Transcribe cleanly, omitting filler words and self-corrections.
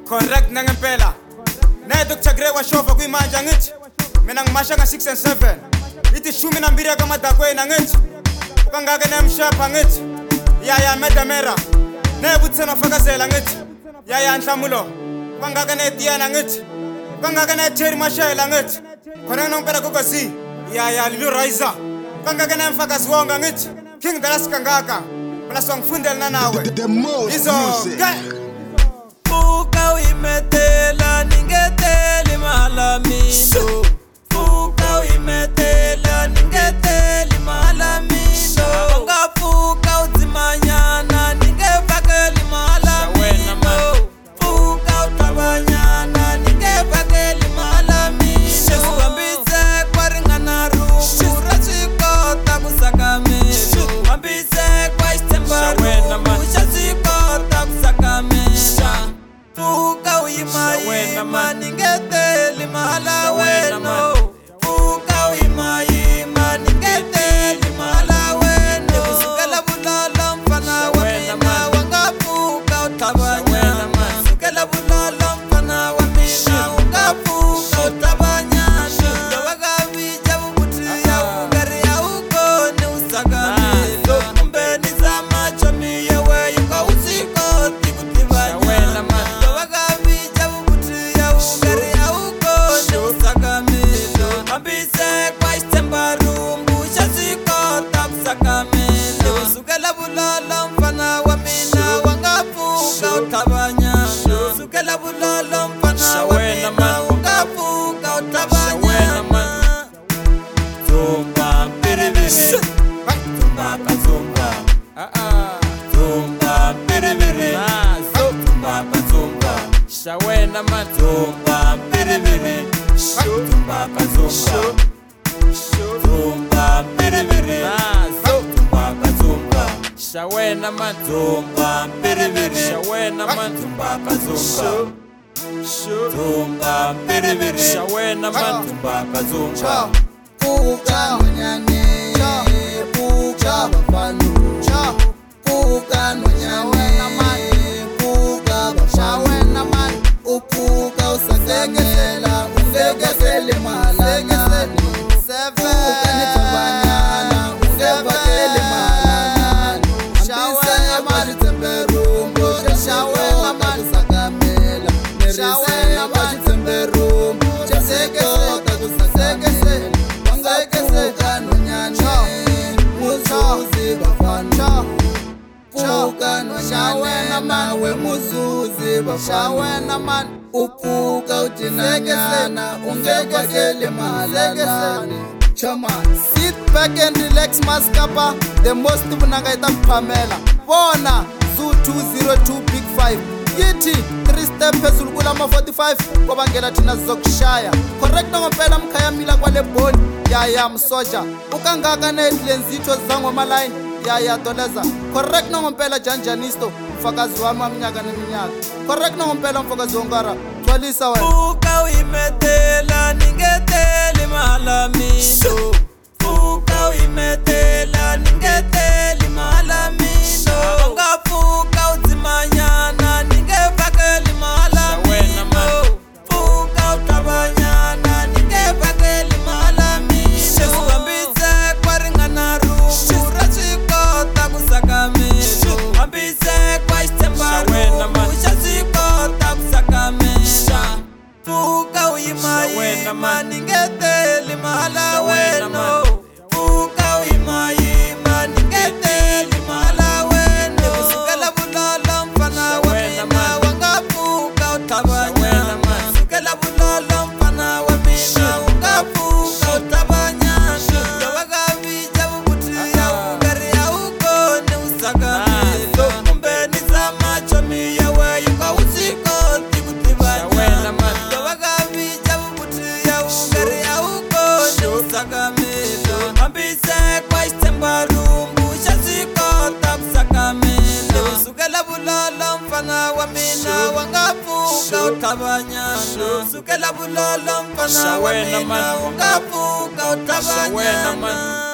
Correct nangempela. Nedo kuchagrewa shova kuimanja ngithi. Mina ngimasha nga 6 and 7. Ithi shumi nambiri kamadakweni ngithi. Ukangake nemshapha ngithi. Yaya medamera. Nebuthena fakazela ngithi. Yaya Nhlamulo. Ukangake netiyana ngithi. Ukangake neTerry Mashayela ngithi. Khona ngempela kokosi. Yaya Lulu Riser. Ukangake nemfakazi wonga ngithi. King Dallas kangaka. Plus wangifundela nawe. Izo. Fuka uyimetela ningeteli malamino. Fuka uyimetela ningeteli malamino. Ungafuka uzimanyana ningefakeli malamino. Fuka utabanyana ningefakeli malamino. Uhambise kwa ringana rungu rachikota kusakamelo. Uhambise kwa istemba rungu rachikota kusakamelo. Fuka uyima ningeteli mahala weno. Fuka uyima ningeteli mahala weno. Sukela bulala mfana wa mina wangafuka utabanyana. Sukela bulala mfana wa mina wangafuka utabanyana. Wagavija bubuti ya ugari ya ugoni usagamelo. Umbeni za macho miyewe yuka usikoti kutibanyana. Ambise kwa istemba rumbu shazikota kusakamelo. Sukela bulala mfana wa mina wangafuka utabanyana. Sukela bulala mfana wa mina wangafuka utabanyana. Zumba piribiri. Zumba kazumba. Zumba piribiri. Zumba kazumba. Shawena man. Zumba piribiri. Zumba kazumba. Zumba piribiri. Zumba kazumba. Shawena man. Zumba piribiri. Shawena man. Zumba kazumba. Zumba piribiri. Shawena man. Zumba kazumba. Fuka nonyane. Fuka bafanu. Fuka nonyane. Fuka bashawena man. Ufuka usasekela. Usekesele mahalani. Fuka nitubanyana. Ungefakele mahalani. Ambise bajitemberumbo. Shawena kusakamela. Nerise bajitemberumbo. Chesekota kusakamela. Wangafuka nonyane. Muzuzi bafana. Fuka nonyane mawe muzuzi bafana man. Ufuka ujinanyana ungefakele mahalani. Chama. Sit back and relax maskapa. The most bunagaita kuphamela. Bona Zoo 202 Big 5. Yithi 3 step phezulu kulama 45 kobangela thina sizokushaya. Correct ngompela mkhaya mila kwale boni. Yaya msoja. Ukangaka nedlenzitho zangoma line. Yaya doleza. Correct ngompela janjanisto. Mfakazi wami waminyaka neminyaka. Correct ngompela mfakazi wongara. Twalisa wena. Fuka uyimetela ningeteli malamino. Fuka uyimetela ningeteli malamino. Ungafuka uzimanyana ningefakeli malamino. Fuka utabanyana ningefakeli malamino. Uhambise kwa ringana rungu rachikota kusakamelo. Uhambise kwa istemba rungu rachikota kusakamelo. Fuka uyima ningeteli mahala weno. Fuka uyima ningeteli mahala weno. Sukela bulala mfana wa mina wangafuka utabanyana. Sukela bulala mfana wa mina wangafuka utabanyana. Wagavija bubuti ya ugari ya ugoni usagamelo. Umbeni za macho miyewe yuka usikoti kutibanyana. Wagavija bubuti ya ugari ya ugoni usagamelo. Ambise kwa istemba rumbu shazikota kusakamelo. Sukela bulala mfana wa mina wangafuka utabanyana. Sukela bulala mfana wa mina wangafuka utabanyana.